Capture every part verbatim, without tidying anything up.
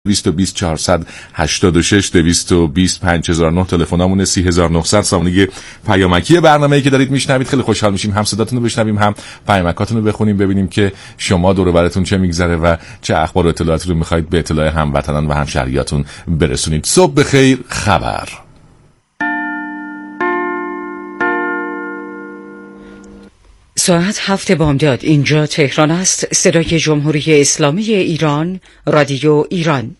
دویست و بیست چهارصد و هشتاد و شش دویست و بیست پنج هزار و نه تلفنمون سی هزار و نهصد سامانه پیامکی برنامه‌ای که دارید میشنوید. خیلی خوشحال میشیم هم صداتون رو بشنویم هم پیامکاتون رو بخونیم ببینیم که شما دور و براتون چه میگذره و چه اخبار و اطلاعاتی رو میخواید به اطلاع هموطنان و همشهریاتون برسونید. صبح بخیر. خبر ساعت هفت بامداد. اینجا تهران است. صدای جمهوری اسلامی ایران، رادیو ایران.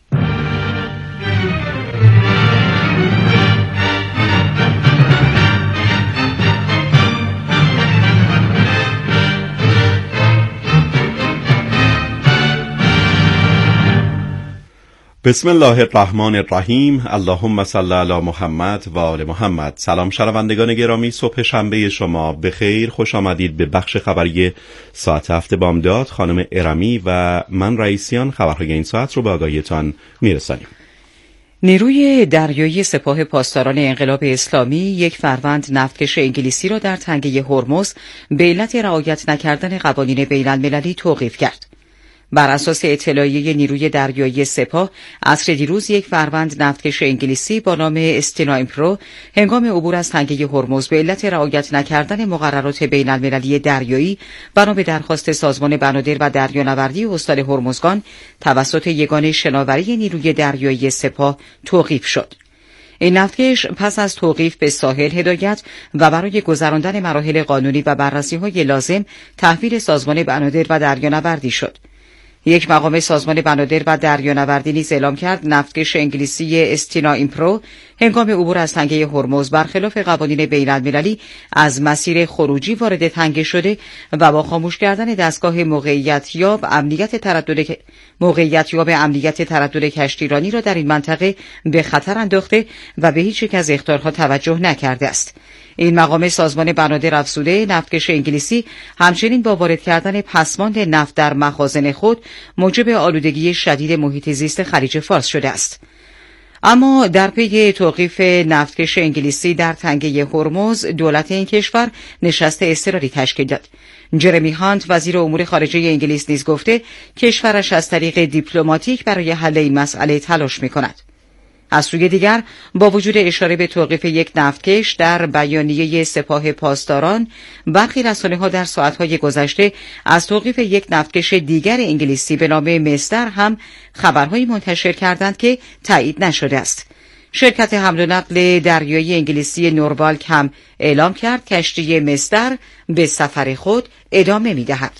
بسم الله الرحمن الرحیم. اللهم صل علی محمد و آل محمد. سلام شنوندگان گرامی، صبح شنبه شما بخیر. خوش آمدید به بخش خبری ساعت هفت بامداد. خانم ارمی و من رئیسیان خبرهای این ساعت رو به آگاهیتان میرسانیم. نیروی دریایی سپاه پاسداران انقلاب اسلامی یک فروند نفتکش انگلیسی را در تنگه هرمز به علت رعایت نکردن قوانین بین المللی توقیف کرد. بر اساس اطلاعیه نیروی دریایی سپاه، عصر دیروز یک فروند نفتکش انگلیسی با نام استینا ایمپرو هنگام عبور از تنگه هرمز به علت رعایت نکردن مقررات بین المللی دریایی بنا به درخواست سازمان بنادر و دریانوردی استان هرمزگان توسط یگان شناوری نیروی دریایی سپاه توقیف شد. این نفتکش پس از توقیف به ساحل هدایت و برای گذراندن مراحل قانونی و بررسی‌های لازم تحویل سازمان بنادر و دریانوردی شد. یک مقام سازمان بنادر و دریانوردی نیز اعلام کرد نفتکش انگلیسی استینا ایمپرو هنگام عبور از تنگه هرمز برخلاف قوانین بین المللی از مسیر خروجی وارد تنگه شده و با خاموش کردن دستگاه موقعیت یاب امنیت تردد موقعیت یاب امنیت تردد کشتیرانی را در این منطقه به خطر انداخته و به هیچ یک از اخطارها توجه نکرده است. این مقام سازمان بنادر افزوده نفتکش انگلیسی همچنین با وارد کردن پسماند نفت در مخازن خود موجب آلودگی شدید محیط زیست خلیج فارس شده است. اما در پی توقیف نفتکش انگلیسی در تنگه هرمز، دولت این کشور نشست اضطراری تشکیل داد. جرمی هانت وزیر امور خارجه انگلیس نیز گفته کشورش از طریق دیپلماتیک برای حل این مسئله تلاش می‌کند. از سوی دیگر با وجود اشاره به توقیف یک نفتکش در بیانیه سپاه پاسداران، برخی رسانه‌ها در ساعت‌های گذشته از توقیف یک نفتکش دیگر انگلیسی به نام مستر هم خبرهایی منتشر کردند که تایید نشده است. شرکت حمل و نقل دریایی انگلیسی نوروالک هم اعلام کرد کشتی مستر به سفر خود ادامه می‌دهد.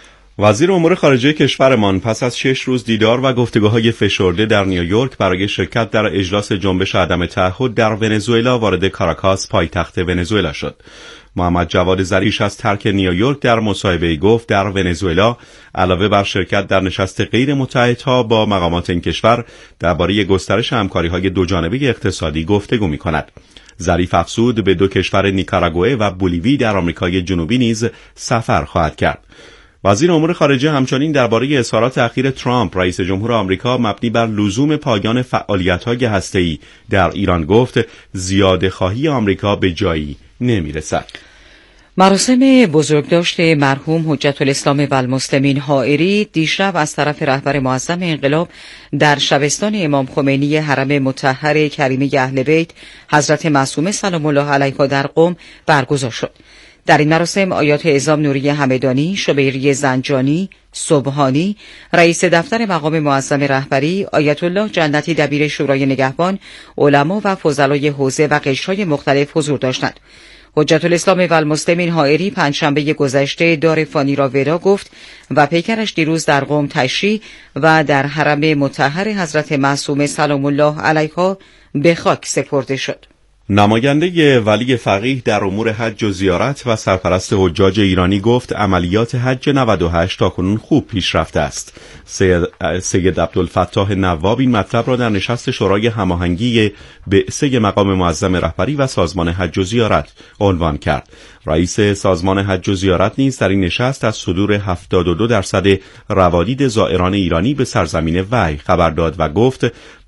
وزیر امور خارجه کشورمان پس از شش روز دیدار و گفتگوهای فشرده در نیویورک برای شرکت در اجلاس جنبش عدم تعهد در ونزوئلا وارد کاراکاس پایتخت ونزوئلا شد. محمد جواد ظریف از ترک نیویورک در مصاحبه‌ای گفت در ونزوئلا علاوه بر شرکت در نشست غیر متحدها با مقامات این کشور درباره گسترش همکاری‌های دوجانبه اقتصادی گفتگو می‌کند. ظریف افزود به دو کشور نیکاراگوئه و بولیوی در آمریکای جنوبی نیز سفر خواهد کرد. وزیر امور خارجه همچنین درباره اظهارات اخیر ترامپ رئیس جمهور آمریکا مبنی بر لزوم پایان فعالیت‌های هسته‌ای در ایران گفت زیاده‌خواهی آمریکا به جایی نمی‌رسد. مراسم بزرگداشت مرحوم حجت الاسلام و المسلمین حائری دیشب از طرف رهبر معظم انقلاب در شبستان امام خمینی حرم مطهر کریمه اهل بیت حضرت معصومه سلام الله علیها در قم برگزار شد. در این مراسم آیات اعظام نوری همدانی، شبیری زنجانی، سبحانی، رئیس دفتر مقام معظم رهبری، آیت الله جنتی دبیر شورای نگهبان، علما و فضلای حوزه و قشرهای مختلف حضور داشتند. حجت الاسلام و المسلمین حائری پنجشنبه گذشته دار فانی را ودا گفت و پیکرش دیروز در قم تشریح و در حرم مطهر حضرت معصومه سلام الله علیها به خاک سپرده شد. نماینده ولی فقیه در امور حج و زیارت و سرپرست حجاج ایرانی گفت عملیات حج نود و هشت تاکنون خوب پیش رفته است. سید, سید عبدالفتاح نواب این مطلب را در نشست شورای هماهنگی بعثه مقام معظم رهبری و سازمان حج و زیارت عنوان کرد. رئیس سازمان حج و زیارت نیز در این نشست از صدور هفتاد و دو درصد روادید زائران ایرانی به سرزمین وحی خبر داد و گفت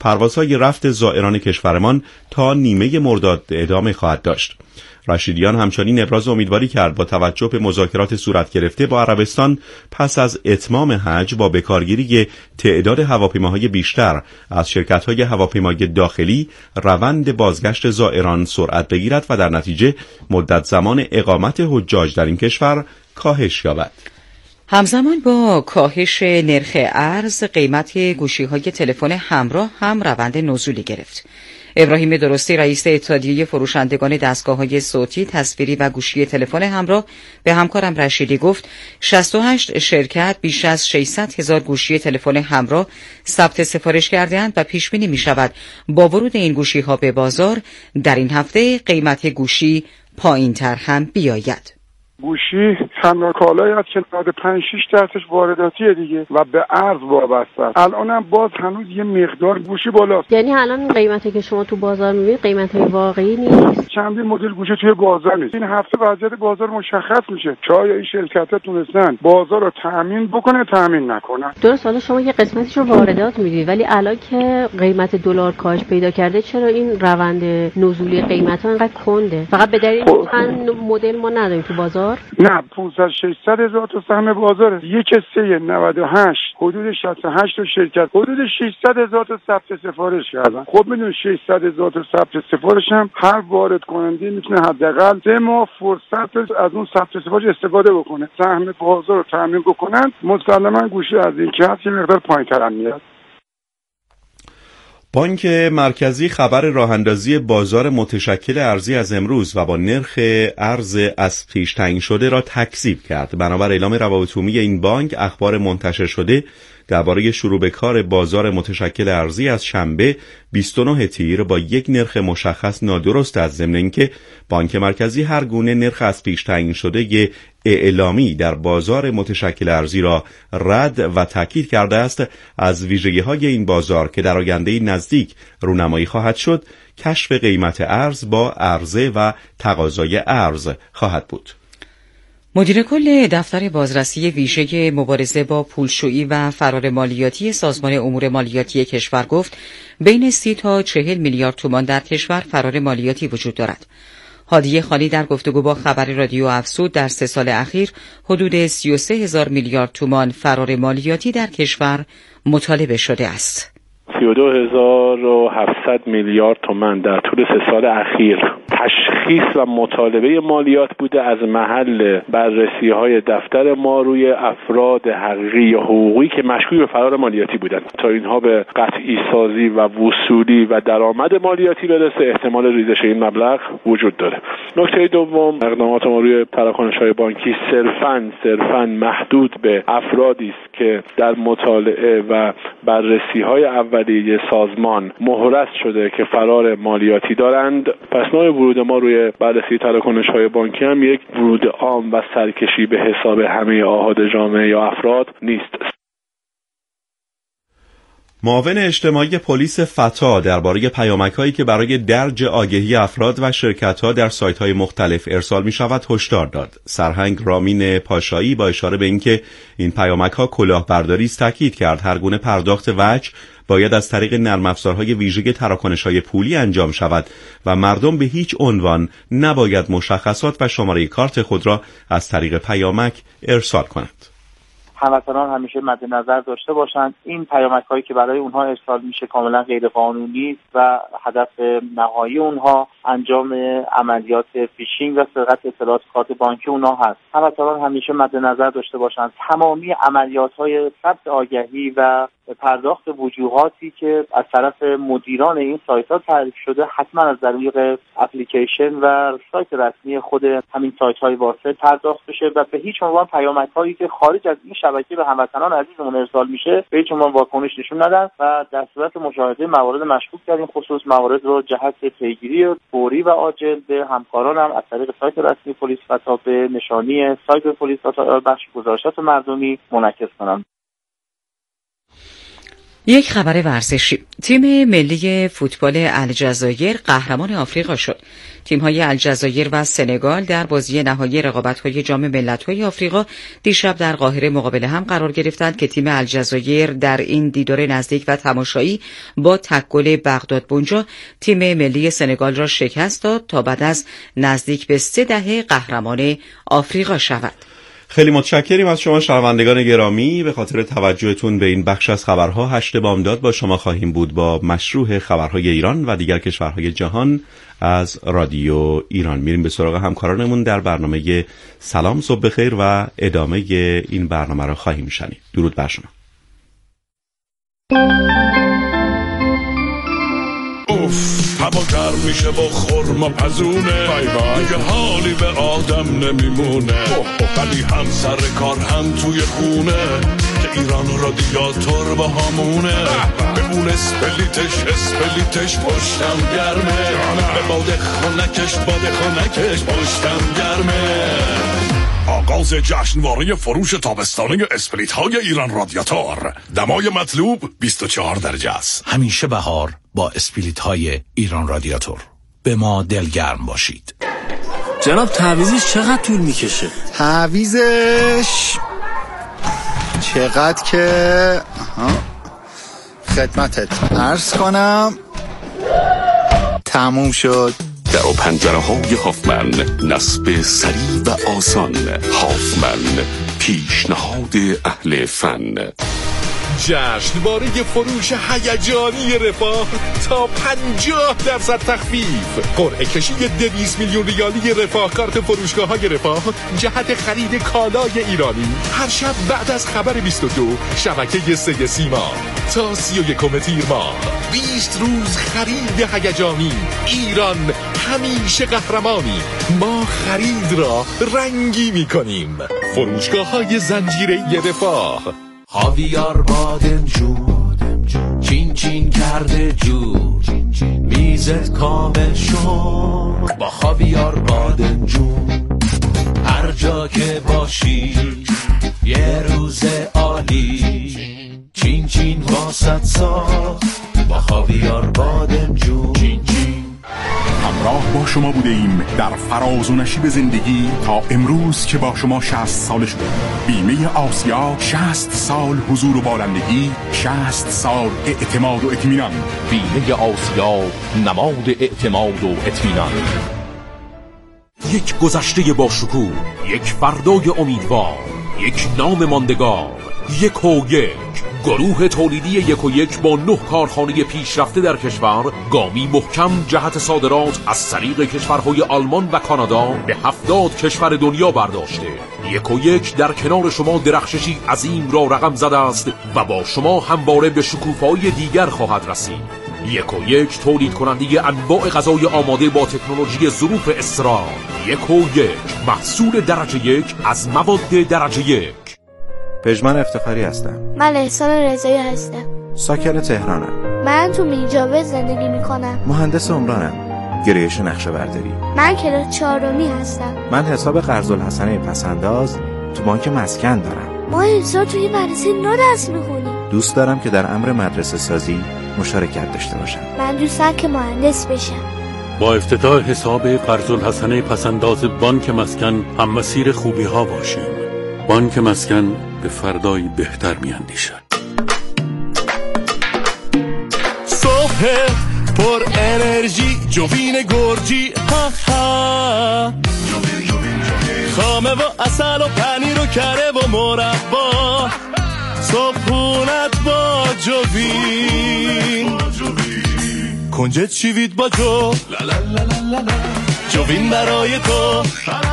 پروازهای رفت زائران کشورمان تا نیمه مرداد ادامه خواهد داشت. رشیدیان همچنین ابراز امیدواری کرد با توجه به مذاکرات صورت گرفته با عربستان پس از اتمام حج با بکارگیری تعداد هواپیماهای بیشتر از شرکت‌های هواپیمای داخلی روند بازگشت زائران سرعت بگیرد و در نتیجه مدت زمان اقامت حجاج در این کشور کاهش یابد. همزمان با کاهش نرخ ارز، قیمت گوشی‌های تلفن همراه هم روند نزولی گرفت. ابراهیم درستی رئیس اتحادیه فروشندگان دستگاه‌های صوتی، تصویری و گوشی تلفن همراه به همکارم رشیدی گفت شصت و هشت شرکت بیش از ششصد هزار گوشی تلفن همراه ثبت سفارش کرده‌اند و پیش بینی می‌شود با ورود این گوشی‌ها به بازار در این هفته قیمت گوشی پایین‌تر هم بیاید. گوشی تنها کالایی است که نود و پنج شش درصدش وارداتیه دیگه و به ارز وابسته است. الانم باز هنوز یه مقدار گوشی بالاست. یعنی الان قیمتی که شما تو بازار می‌بینید قیمت واقعی نیست. چندین مدل گوشی توی بازار نیست. این هفته وضعیت بازار مشخص میشه. چه آیا این شرکت‌ها تونستن بازار رو تامین بکنه تامین نکنن. درست، حالا شما یه قسمتیش رو واردات میدید ولی الان که قیمت دلار کاهش پیدا کرده چرا این روند نزولی قیمت‌ها اینقدر کنده؟ فقط به دلیل خب. چند مدل ما نداریم تو بازار؟ نه، پانصد ششصد هزار تا سهم بازاره. یک سه نود و هشت حدود شصت و هشت تا شرکت حدود ششصد هزار تا ثبت سفارش کردن. خب میدونید ششصد هزار تا ثبت سفارش هم هر وارد کننده میتونه حداقل سه ماه فرصت از اون ثبت سفارش استفاده بکنه. سهم بازار رو تامین بکنن، مسلما گوشی از این که هست یه مقدار پایین‌تر میاد. بانک مرکزی خبر راهاندازی بازار متشکل ارزی از امروز و با نرخ ارز از پیش تعیین شده را تکذیب کرد. بنابر اعلام روابط عمومی این بانک، اخبار منتشر شده درباره شروع به کار بازار متشکل ارزی از شنبه بیست و نه تیر با یک نرخ مشخص نادرست است، ضمن اینکه بانک مرکزی هر گونه نرخ از پیش تعیین شده اعلامی در بازار متشکل ارزی را رد و تاکید کرده است از ویژگی‌های این بازار که در آینده نزدیک رونمایی خواهد شد، کشف قیمت ارز با عرضه و تقاضای ارز خواهد بود. مدیر کل دفتر بازرسی ویژه مبارزه با پولشویی و فرار مالیاتی سازمان امور مالیاتی کشور گفت بین سی تا چهل میلیارد تومان در کشور فرار مالیاتی وجود دارد. هادی خانی در گفتگو با خبر رادیو افزود در سه سال اخیر حدود سی و سه هزار میلیارد تومان فرار مالیاتی در کشور مطالبه شده است. سی و دو هزار و هفتصد میلیارد تومان در طول سه سال اخیر تشخیص و مطالبه مالیات بوده از محل بررسی های دفتر ما روی افراد حقیقی یا حقوقی که مشکوک به فرار مالیاتی بودند تا اینها به قطعی سازی و وصولی و درآمد مالیاتی برسه. احتمال ریزش این مبلغ وجود داره. نکته دوم، اقدامات ما روی تراکنش های بانکی صرفاً صرفاً محدود به افرادی است که در مطالعه و بررسی های اولیه سازمان مهرس شده که فرار مالیاتی دارند. پس نوع ورود ما روی بررسی تراکنش های بانکی هم یک ورود عام و سرکشی به حساب همه آحاد جامعه یا افراد نیست. معاون اجتماعی پلیس فتا درباره پیامک‌هایی که برای درج آگهی افراد و شرکت‌ها در سایت‌های مختلف ارسال می‌شود هشدار داد. سرهنگ رامین پاشایی با اشاره به اینکه این پیامک‌ها کلاهبرداری است تاکید کرد هر گونه پرداخت وجه باید از طریق نرم افزارهای ویژه تراکنش‌های پولی انجام شود و مردم به هیچ عنوان نباید مشخصات و شماره کارت خود را از طریق پیامک ارسال کنند. هموطنان همیشه مد نظر داشته باشند این پیامک هایی که برای اونها ارسال میشه کاملا غیر قانونی و هدف نهایی اونها انجام عملیات فیشینگ و سرقت اطلاعات کارت بانکی اونها هست. هموطنان همیشه مد نظر داشته باشند تمامی عملیات های ثبت آگهی و پرداخت وجوهاتی که از طرف مدیران این سایت ها تعریف شده حتما از طریق اپلیکیشن و سایت رسمی خود همین سایت های واسط پرداخت بشه و به هیچ عنوان پیامک هایی که خارج از این شبکه به هموطنان عزیزمون ارسال میشه به هیچ عنوان واکنش نشون ندن و در صورت مشاهده موارد مشکوک در این خصوص موارد رو جهت پیگیری فوری و عاجل به همکارانم از طریق سایت رسمی پلیس فتا به نشانی سایت پلیس فتا بخش گزارشات مردمی منعکس کنم. یک خبر ورزشی. تیم ملی فوتبال الجزایر قهرمان آفریقا شد. تیم‌های الجزایر و سنگال در بازی نهایی رقابت‌های جام ملت‌های آفریقا دیشب در قاهره مقابل هم قرار گرفتند که تیم الجزایر در این دیدار نزدیک و تماشایی با تک گل بغداد بونجا تیم ملی سنگال را شکست داد تا بعد از نزدیک به سه دهه قهرمان آفریقا شود. خیلی متشکریم از شما شنوندگان گرامی. به خاطر توجهتون به این بخش از خبرها هشت بامداد با شما خواهیم بود با مشروع خبرهای ایران و دیگر کشورهای جهان از رادیو ایران. میریم به سراغ همکارانمون در برنامه سلام صبح بخیر و ادامه این برنامه را خواهیم شنید. درود بر شما. اوف هوا گرم میشه با خورما پزونه دیگه حالی به آدم نمیمونه ولی هم سر کار هم توی خونه که ایران رادیاتور با همونه به اون اسپلیتش اسپلیتش پشتم گرمه به باده خونکش باده خونکش پشتم گرمه. آغاز جشنواره فروش تابستانه اسپلیت های ایران رادیاتور. دمای مطلوب بیست و چهار درجه است. همیشه بهار با اسپلیت های ایران رادیاتور. به ما دلگرم باشید. جناب تعویضش چقدر طول میکشه؟ تعویضش چقدر که خدمتت عرض کنم تموم شد. در و پنجره های هافمن، نصب سریع و آسان. هافمن، پیشنهاد اهل فن. جشنواره فروش هیجانی رفاه تا پنجاه درصد تخفیف. قرعه کشی دویست میلیون ریالی رفاه کارت فروشگاه های رفاه جهت خرید کالای ایرانی. هر شب بعد از خبر بیست و دو شبکه سه سیما تا سی و یکم تیر ماه. بیست روز خرید هیجانی. ایران همیشه قهرمانی. ما خرید را رنگی میکنیم. فروشگاه های زنجیره رفاه. خاویار بادمجون چین چین کرده جور میزت کامل شد با خاویار بادمجون. هر جا که باشی یه روز عالی چین چین واسط ساخت با خاویار بادمجون. چین چین همراه با شما بوده ایم در فراز و نشیب زندگی تا امروز که با شما شصت ساله شده. بیمه آسیا، شصت سال حضور و بالندگی، شصت سال اعتماد و اطمینان. بیمه آسیا، نماد اعتماد و اطمینان. یک گذشته با شکوه، یک فردای امیدوار، یک نام ماندگار، یک و یک. گروه تولیدی یک و یک با نه کارخانه پیشرفته در کشور گامی محکم جهت صادرات از طریق کشورهای آلمان و کانادا به هفتاد کشور دنیا برداشته. یک و یک در کنار شما درخششی عظیم را رقم زده است و با شما همواره به شکوفه‌های دیگر خواهد رسید. یک و یک تولید کننده انواع غذای آماده با تکنولوژی ظروف اسرار. یک و یک محصول درجه یک از مواد درجه یک. پژمان افتخاری هستم. من احسان رضایی هستم. ساکن تهرانم. من تو میرجاوه زندگی میکنم. مهندس عمرانم. گرایش نقشه برداری. من کلاس چهارمی هستم. من حساب قرض‌الحسنه پسنداز تو بانک مسکن دارم. ما امسال توی مدرسه نو درس میخونیم. دوست دارم که در امر مدرسه سازی مشارکت داشته باشم. من دوستم که مهندس بشم. با افتتاح حساب قرض‌الحسنه پسنداز بانک مسکن هم مسیر خوبی ها باشیم. بانک مسکن به فردایی بهتر میاندیشد. صبح پر انرژی جوین گرجی ها ها. خامه و اصل و پنیر و کره و مربا. صبحونت با جوین کنجد شیوید با جو. جوین برای تو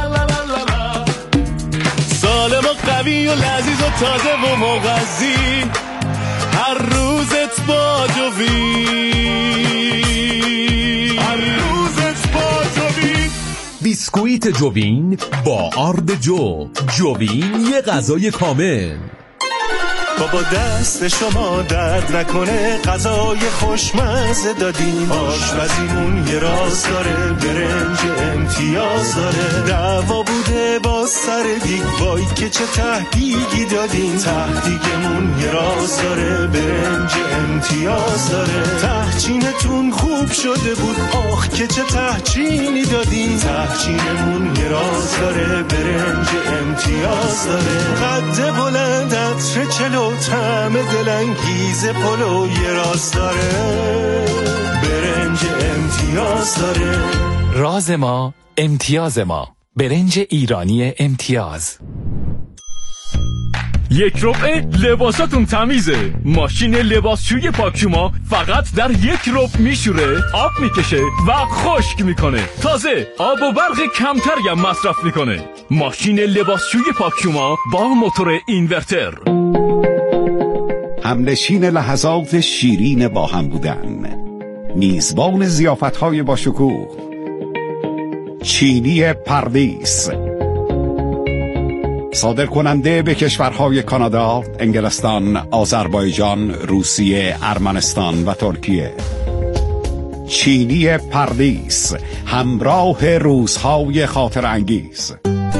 سالم و قوی و لذیذ و تازه و مغذی. هر روزت با جوین. هر روزت با جوین. بیسکویت جوین با آرد جو. جوین یه غذای کامل. بابا دست شما درد نکنه، غذای خوشمزه دادین، آشپزیمون یه راز داره، برنج امتیاز داره، دعوا بوده با سر دیگ، وای که چه تهدیگی دادین، تهدیگمون یه راز داره، برنج امتیاز داره، تهچینتون خوب شده بود، آخ که چه تهچینی دادین، تهچینمون یه راز داره، برنج امتیاز داره، قد بلند عطر چلو، طعم دلانگیز پلو یه راز داره، برنج امتیاز داره. راز ما امتیاز ما، برنج ایرانی امتیاز. یک ربع لباساتون تمیزه. ماشین لباسشوی پاکشوما فقط در یک ربع میشوره، آب میکشه و خشک میکنه. تازه آب و برق کمتری هم مصرف میکنه. ماشین لباسشوی پاکشوما با موتور اینورتر. همنشین لحظات شیرین با هم بودن، میزبان ضیافت‌های با شکوه، چینی پردیس، صادر کننده به کشورهای کانادا، انگلستان، آذربایجان، روسیه، ارمنستان و ترکیه. چینی پردیس، همراه روزهای خاطر انگیز.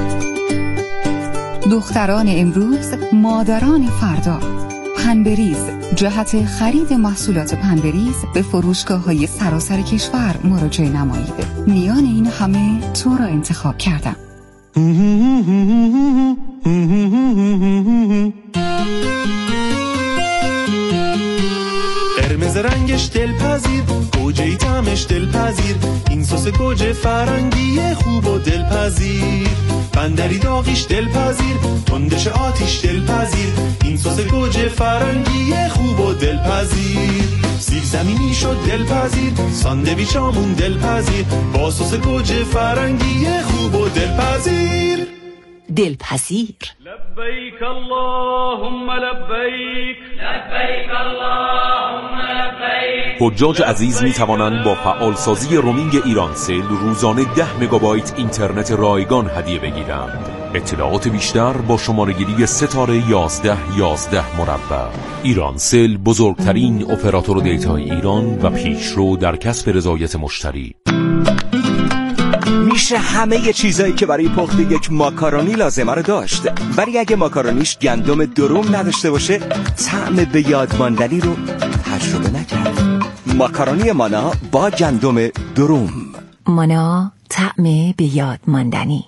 دختران امروز، مادران فردا. پنبریز، جهت خرید محصولات پنبریز به فروشگاه‌های سراسر کشور مراجعه نمایید. میان این همه تو را انتخاب کردم. قرمز رنگش دلپذیر، گوجه‌ای طعمش دلپذیر، این سس گوجه فرنگی خوب و دلپذیر، بندری داغیش دلپذیر، تندش آتیش دلپذیر، این سس گوجه فرنگی خوب و دلپذیر، سیب زمینی شد دلپذیر، ساندویچامون دلپذیر، با سس گوجه فرنگی خوب و دلپذیر. دلپذیر. لبیک اللهم لبیک، لبیک اللهم لبیک. حجاج عزیز می توانند با فعالسازی رومینگ ایرانسل روزانه ده مگابایت اینترنت رایگان هدیه بگیرند. اطلاعات بیشتر با شماره‌گیری ستاره یازده یازده مربع. ایرانسل، بزرگترین اپراتور دیتای ایران و پیشرو در کسب رضایت مشتری. میشه همه چیزایی که برای پخت یک ماکارونی لازمه رو داشت، ولی اگه ماکارونیش گندم دروم نداشته باشه، طعم به یاد ماندنی رو تجربه نکرد. ماکارونی مانا با گندم دروم. مانا، طعم به یاد ماندنی.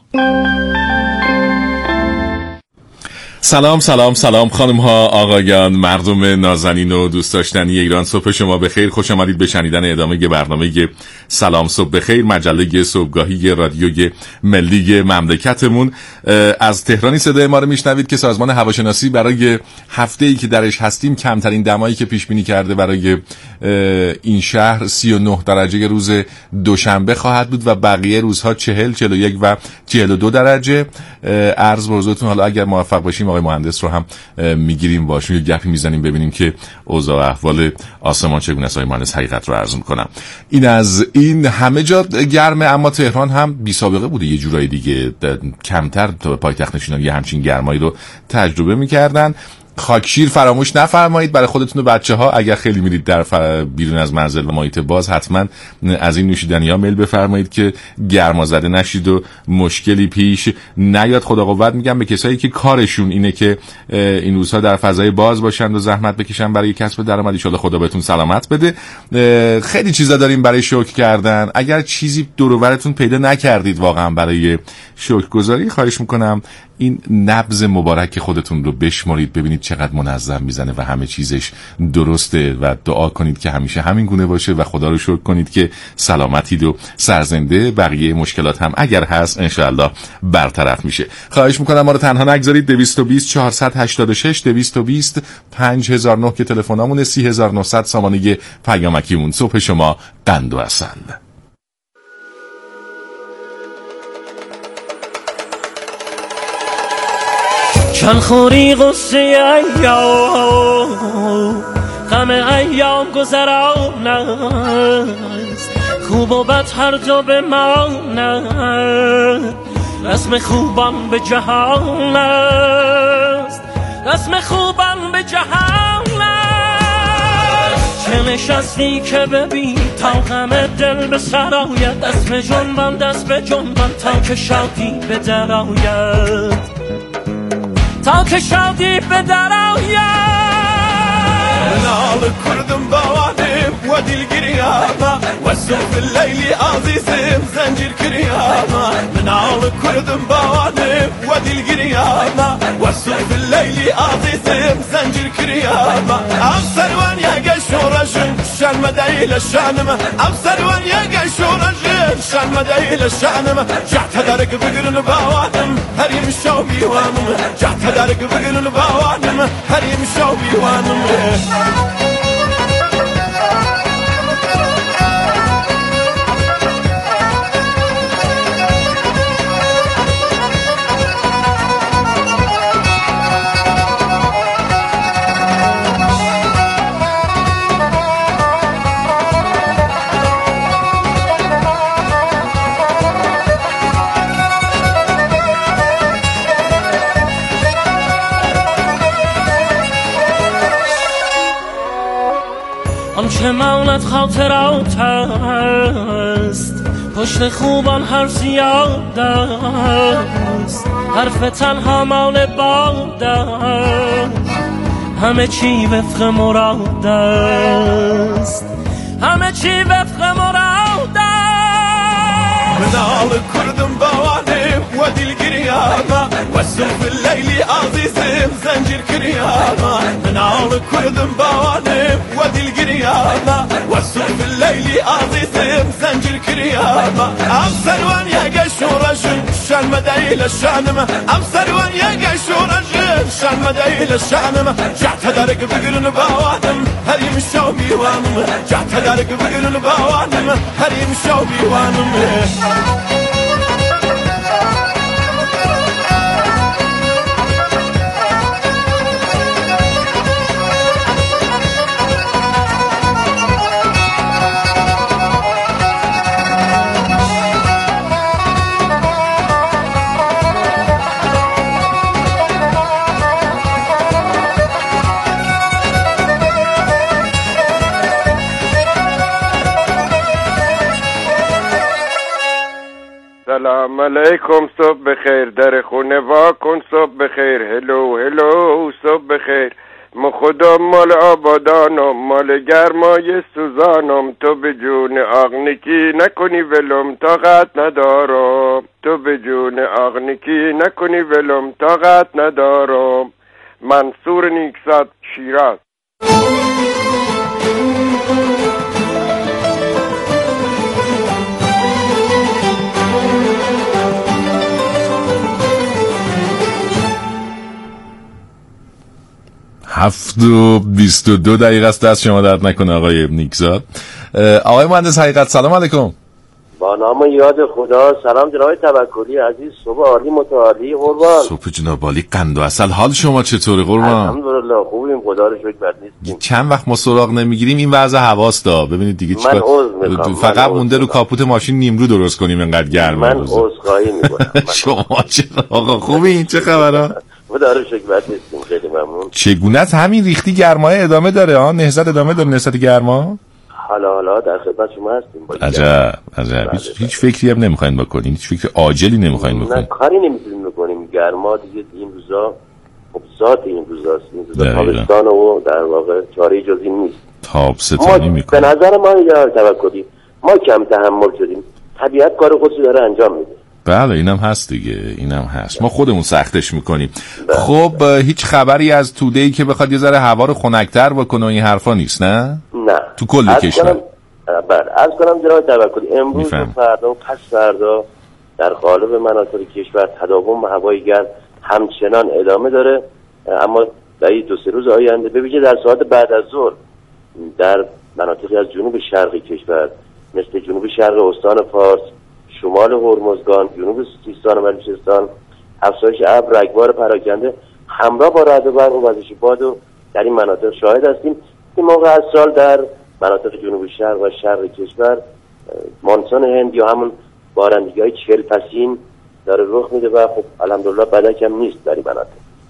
سلام سلام سلام خانم ها، آقایان، مردم نازنین و دوست داشتنی ایران، صبح شما بخیر. خوش آمدید به شنیدن ادامه برنامه سلام صبح بخیر، مجله صبحگاهی رادیوی ملی مملکتمون. از تهرانی صدای ما رو میشنوید که سازمان هواشناسی برای هفته‌ای که درش هستیم کمترین دمایی که پیش بینی کرده برای این شهر سی و نه درجه روز دوشنبه خواهد بود و بقیه روزها چهل، چهل و یک و چهل و دو درجه. عرض به حضورتون حالا اگر موفق باشیم آقای مهندس رو هم میگیریم باشون یه گپی میزنیم ببینیم که اوضاع و احوال آسمان چگونه است. آقای مهندس حقیقت رو عرض میکنم. این از این. همه جا گرمه اما تهران هم بی سابقه بوده یه جورای دیگه، کمتر پایتخت نشینان یه همچین گرمایی رو تجربه میکردن. خاکشیر فراموش نفرمایید برای خودتون و بچه ها. اگر خیلی میرید در فر... بیرون از منزل و محیط باز، حتما از این نوشیدنی ها میل بفرمایید که گرما زده نشید و مشکلی پیش نیاد. خدا قوت میگم به کسایی که کارشون اینه که این روزها در فضای باز باشند و زحمت بکشن برای کسب درآمد. ان شاءالله خدا بهتون سلامت بده. خیلی چیزا داریم برای شکر کردن. اگر چیزی دور و برتون پیدا نکردید واقعا برای شکرگزاری، خواهش میکنم این نبض مبارک خودتون رو بشمارید، ببینید چقدر منظم میزنه و همه چیزش درسته و دعا کنید که همیشه همین گونه باشه و خدا رو شکر کنید که سلامتید و سرزنده. بقیه مشکلات هم اگر هست انشاءالله برطرف میشه. خواهش میکنم ما رو تنها نگذارید. دویست و بیست چهارصد و هشتاد و شش دویست و بیست پنج هزار و نه که تلفنمون، سی هزار و نهصد سامانه پیامکیمون. صبح شما قند و عسل. چند خوری غصه ایام، غم ایام گذران است، خوب و بد هر جا بماند، رسم خوبان به جهان است، رسم خوبان به جهانم چه نشستی که ببین تا غم دل به سر آید دست به جنبان دست به جنبان تا که شادی به در آید تا که شادی به در آید منال کردم بوانم و دلگریاما و صبح اللیلی عزیزم زنجیر کریاما منال کردم بوانم و دلگریاما و صبح اللیلی عزیزم زنجیر کریاما ام سروان یگه شورشن شن مدیل شنم ام سروان یگه شورشن شن مدیل شنم جعت درک بگرن بوانم هریم شو بیوانم جعت درک بگرن بوانم هریم شو بیوانم آنچه ماند خاطرات است پشت خوبان هر زیاد است حرف تنها مال باد است همه چی وفق مراد است همه چی وفق مراد است منال کردم بوانم و دلگریاما و صبح اللیلی عزیزم زنجیر کریاما منال کردم بوانم و دلگریاما و صبح اللیلی عزیزم زنجیر کریاما ام سروان یگه شورشن شن مدیل شنم ام سروان یگه شورشن شن مدیل شنم جعت درک بگرن بوانم هریم شو بیوانم جعت درک بگرن بوانم هریم شو بیوانم سلام علیکم صبح بخیر در خونه وا کن صبح بخیر هلو هلو صبح بخیر ما خدا مال آبادانم مال گرمای سوزانم تو به جون آغنکی نکنی ولم طاقت ندارم تو به جون آغنکی نکنی ولم طاقت ندارم منصور نیکزاد شیراز هفت و بیست و دو دقیقه است. دست شما درد نکنه آقای نیکزاد. آقای مهندس حقیقت سلام علیکم. با نام یاد خدا. سلام جناب توکلی عزیز. صبح عالی متعالی قربان. صبح جناب عالی قند و عسل. حال شما چطوره قربان؟ الحمدلله خوبیم خدا رو شکر بد نیستیم. چند وقت ما سراغ نمیگیریم این وضع حواس دا ببینید دیگه چیکار فقط مونده رو کاپوت ماشین نیمرو درست کنیم اینقدر گرمه. من عذرخواهی میکنم. شما چرا آقا خوبین چه خبره؟ خدا رو شکر بد نیستیم. خیلی ممنون. چگونه است همین ریختی گرمای ادامه داره ها؟ نهضت ادامه داره نهضت گرما؟ حالا حالا در خدمت شما هستیم. عجب عجب. هیچ, هیچ فکری هم نمیخواین بکنین؟ هیچ فکر عاجلی نمیخواین بکنین؟ نه کاری نمیتونیم بکنیم. گرما دیگه این روزا خب ذات این روزاست. این روزا تابستان و در واقع چاره جز این نیست. تابستانی میکنه. به نظر ما یا توکلی ما کم تحمل شدیم. طبیعت کار خودش داره انجام میده. بله اینم هست دیگه اینم هست. ما خودمون سختش میکنیم. خب هیچ خبری از توده‌ای که بخواد یه ذره هوا رو خنک‌تر بکنه این حرفا نیست نه؟ نه. تو کل کشور. بله از کنم جناب توکلی امروز و فردا و پس فردا در قالب مناطق کشور تداوم هوای گرم همچنان ادامه داره، اما در این دو سه روز آینده به ویژه در ساعت بعد از ظهر در مناطقی از جنوب شرقی کشور مثل جنوب شرق استان فارس، شمال هرمزگان، جنوب سیستان و بلوچستان افزایش ابر رگبار پراکنده همراه با رعد و برق و وزش باد و در این مناطق شاهد هستیم. این موقع از سال در مناطق جنوب شرق و شرق کشور مانسون هند یا همون بارندگی های چهل پسین داره رخ میده و خب الحمدلله بدک هم نیست در این مناطق.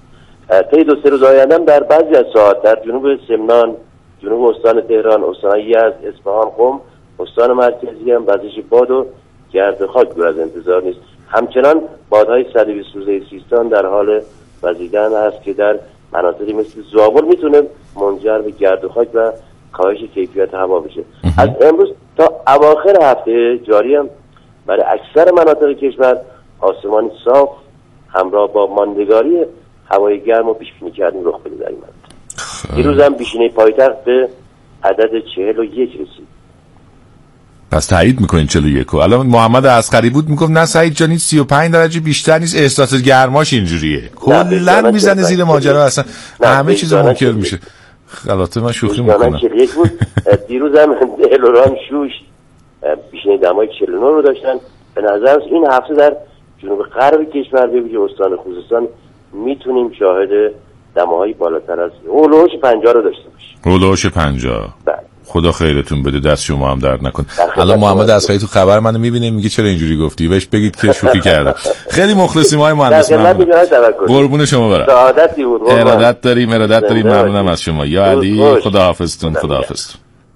طی دو سه روز آینده در بعضی از ساعات در جنوب سمنان، جنوب استان تهران، استان یزد، اصفهان، قم، استان مرکزی هم وزش باد و گرد خاک دور از انتظار نیست. همچنان بادهای صد و بیست روزه سیستان در حال وزیدن است که در مناطقی مثل زابل میتونه منجر به گرد خاک و کاهش کیفیت هوا بشه. از امروز تا اواخر هفته جاری هم برای اکثر مناطق کشور آسمان صاف همراه با ماندگاری هوای گرم و پیش بینی کردیم رخ بده در این مناطق. دیروز هم بیشینه پایتخت به عدد چهل و یک رسید. پس تایید میکنین چهل و یک. الان محمد عسکری بود میگفت نه سعید جان سی و پنج درجه بیشتر نیست، احساس گرماش اینجوریه. کلا میزنه زیر ماجرا، اصلا همه چیز منکر میشه. خلاطه من شوخی میکنم. دیروز هم دلوران شوش بیشینه دمای چهل و نه رو داشتن. به نظر این هفته در جنوب غرب کشور به ویژه استان خوزستان میتونیم شاهد دماهای بالاتر از هولوش پنجاه رو داشته باشیم. هولوش پنجاه. خدا خیرتون بده، دست شما هم درد نکن. الان محمد عسکری تو خبر منو میبینه میگه چرا اینجوری گفتی، بهش بگید که شوخی کرده. خیلی مخلصیم های مهندس. قربون شما برم. سعادتی بود. ارادت داریم، ارادت داریم. ممنونم از شما یا علی. خداحافظتون. خداحافظتون.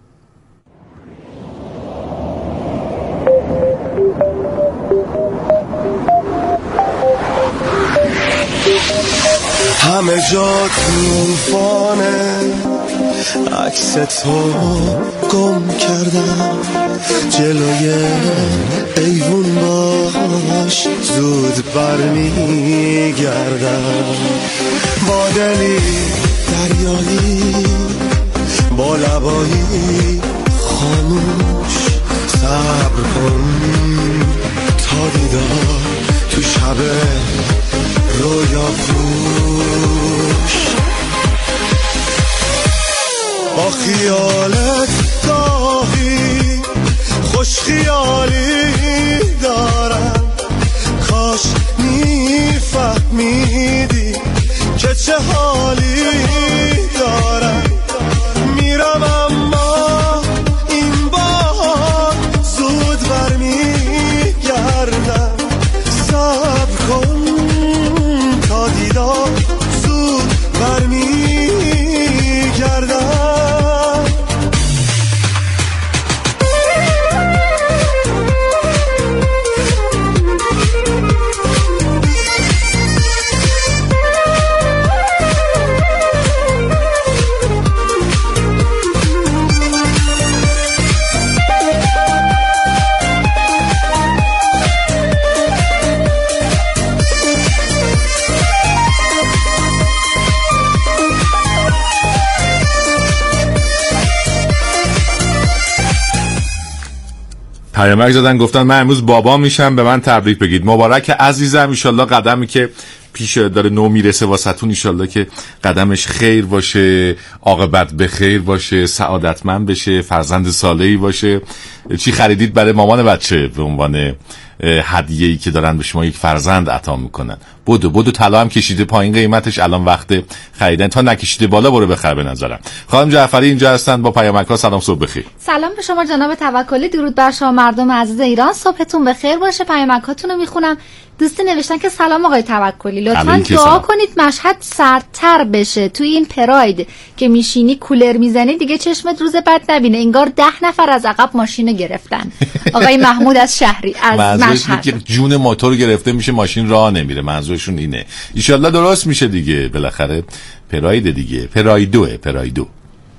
همه جا توفانه، عکس تو گم کردم، جلوی ایوون باش زود برمیگردم، با دلی دریایی با لبایی خاموش صبر کن تا دیدار تو شب رویا پوش، با خیالت گاهی خوش خیالی دارم، کاش میفهمیدی که چه حالی دارم، میرم اما این بار زود برمیگردم، صبر کن تا دیدار زود برمیگردم. پیامک زدن گفتن من امروز بابا میشم، به من تبریک بگید. مبارک عزیزم، ایشالله قدمی که پیش داره نو میرسه واسهتون ایشالله که قدمش خیر باشه، عاقبت به خیر باشه، سعادتمند بشه، فرزند صالحی باشه. چی خریدید برای مامان بچه به عنوان هدیه‌ای که دارن به شما یک فرزند عطا میکنن؟ بدو بدو طلا هم کشیده پایین قیمتش، الان وقت خریدن، تا نکشیده بالا برو بخر به نظرم. خانم جعفری اینجا هستن با پیامک‌ها. سلام، صبح بخیر. سلام به شما جناب توکلی، درود بر شما مردم عزیز ایران، صبحتون بخیر باشه. پیامک‌هاتون رو میخونم. دوستی نوشتن که سلام آقای توکلی، لطفاً دعا کنید مشهد سردتر بشه. توی این پراید که میشینی کولر میزنی دیگه چشمت روز بعد نبینه، انگار ده نفر از عقب ماشینو گرفتن. آقای محمود از شهری از مشهد که جون موتور گرفته میشه، ماشین راه نمیره. منظورشون اینه. ان شاءالله درست میشه دیگه، بالاخره پراید دیگه، پرایدوه، پرایدو.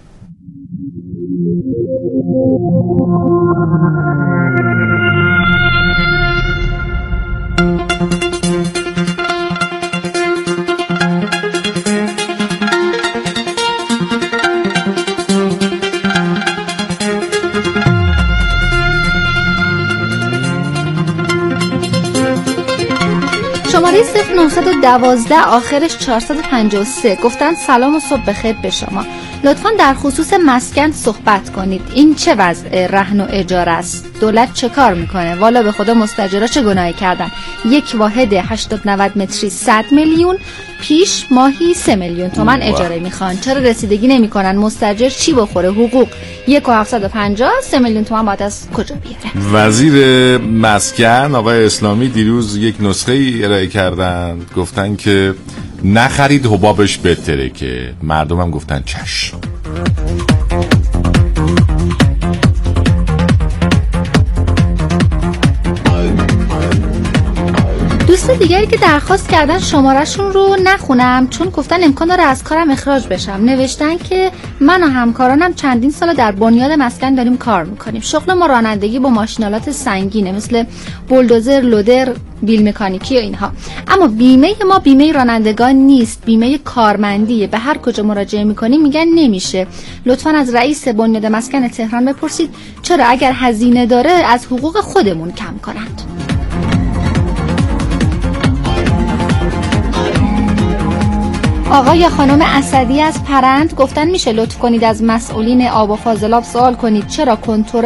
شماره صفر نهصد و دوازده آخرش چهارصد و پنجاه و سه گفتن سلام و صبح بخیر به شما. لطفاً در خصوص مسکن صحبت کنید. این چه وضع رهن و اجاره است؟ دولت چه کار میکنه؟ والا به خدا مستاجرها چه گناهی کردن؟ یک واحد هشتاد نود متری صد میلیون، پیش ماهی سه میلیون تومان اجاره میخوان. چرا رسیدگی نمیکنن؟ مستاجر چی بخوره؟ حقوق یک و هفتصد و پنجاه، سه میلیون تومان باید از کجا بیاره؟ وزیر مسکن آقای اسلامی دیروز یک نسخه ای ارائه کردند، گفتن که نخرید حبابش بهتره، که مردم هم گفتن چشم. دوست دیگری که درخواست کردن شمارهشون رو نخونم چون گفتن امکان داره از کارم اخراج بشم. نوشتن که من و همکارانم چندین سال در بنیاد مسکن داریم کار میکنیم. شغل ما رانندگی با ماشینالات سنگینه مثل بولدوزر، لودر، بیل مکانیکی و اینها. اما بیمه ما بیمه رانندگان نیست، بیمه کارمندیه. به هر کجا مراجعه میکنیم میگن نمیشه. لطفاً از رئیس بنیاد مسکن تهران بپرسید چرا اگر هزینه داره از حقوق خودمون کم کنند. آقای یا خانم اسدی از پرند گفتن میشه لطف کنید از مسئولین آب و فاضلاب سوال کنید چرا کنتور